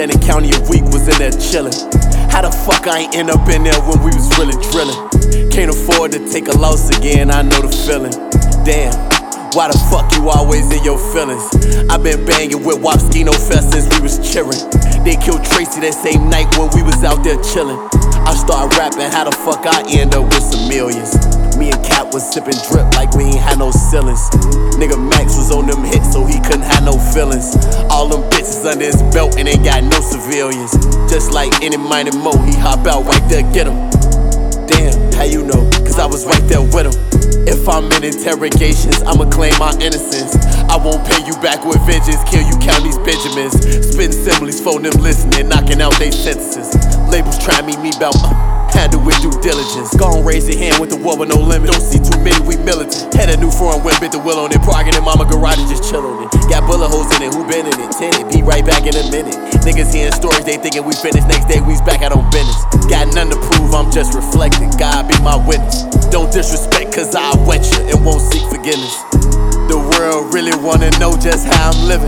Santa County a week, was in there chillin'. How the fuck I ain't end up in there when we was really drillin'? Can't afford to take a loss again, I know the feeling. Damn, why the fuck you always in your feelings? I been banging with Wapskino Fest since we was cheering. They killed Tracy that same night when we was out there chillin'. I started rapping, how the fuck I end up with some millions? Me and Cap was sippin' drip like we ain't had no ceilings. Nigga Max was on them hits so he couldn't have no feelings. All them bitches under his belt and ain't got no civilians. Just like any minded Mo, he hop out right there, get him. Damn, how you know? Cause I was right there with him. If I'm in interrogations, I'ma claim my innocence. I won't pay you back with vengeance, kill you count these Benjamins. Spitting similes for them listening, knocking out they sentences. Labels try me about handle with due diligence. Gon' raise your hand with the war with no limit. Don't see too many, we militant. Had a new foreign whip, bit the wheel on it. Parking in mama garage and just chill on it. Got bullet holes in it, who been in it? Tenant, be right back in a minute. Niggas hearing stories, they thinking we finished. Next day we's back out on business. Got nothing to prove, I'm just reflecting. God be my witness. Don't disrespect, cause I wet you and won't seek forgiveness. The world really wanna know just how I'm living.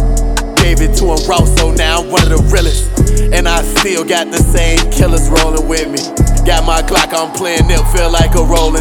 Gave it to him raw, so now I'm one of the realest. And I still got the same killers rolling with me. Got my Glock, I'm playing nip, feel like a rolling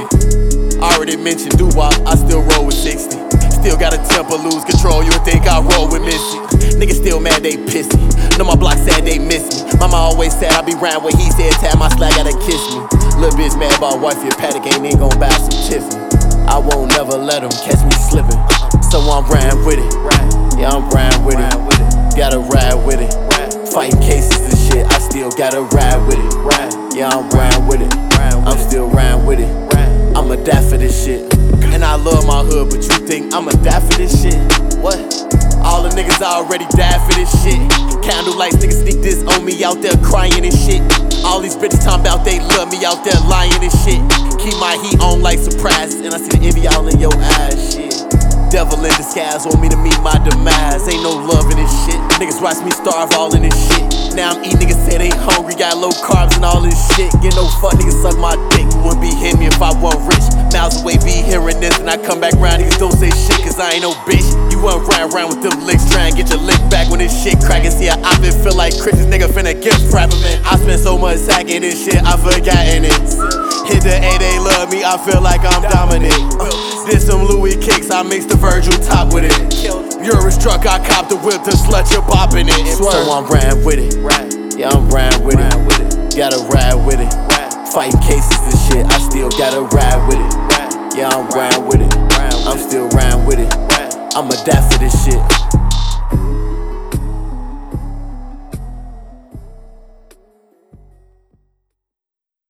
60. Already mentioned doo-wop, I still roll with 60. Still got a temper, lose control, you would think I roll with Missy. Niggas still mad, they pissy. Know my block said they miss me. Mama always said I be round what he said, tap my slack, gotta kiss me. Little bitch mad about wife, your paddock ain't gon' buy some Tiffany. I won't never let him catch me slipping. So I'm riding with it. Yeah, I'm riding with it. Gotta ride with it. Fighting cases and shit, I still gotta ride with it. Yeah, I'm riding with it. I'm still riding with it. I'ma die for this shit. And I love my hood, but you think I'ma die for this shit? What? All the niggas already died for this shit. Candlelights, niggas sneak this on me out there crying and shit. All these bitches talking about they love me out there lying and shit. Keep my heat on like surprises, and I see the envy all in your eyes, shit. Devil in disguise want me to meet my demise. Ain't no love in this shit. Niggas watch me starve all in this shit. Now I'm eating, niggas say they hungry, got low carbs and all this shit. Get no fuck, niggas suck my dick. Wouldn't be hitting me if I wasn't rich. Miles away be hearing this and I come back round, niggas don't say shit cause I ain't no bitch. You wasn't riding around with them licks, trying to get your lick back when this shit crackin'. See, I been feel like Christians, nigga finna get private, man. I spent so much sacking this shit, I forgotten it. Hit the A, they love me, I feel like I'm dominant. Did some Louis kicks, I mixed the Virgil top with it. Euro truck, I copped the whip to slut you poppin' it. So I'm riding with it. Yeah, I'm riding with it. Gotta ride with it. Fighting cases and shit, I still gotta ride with it. Yeah, I'm riding with it. I'm still riding with it. I'ma die for this shit.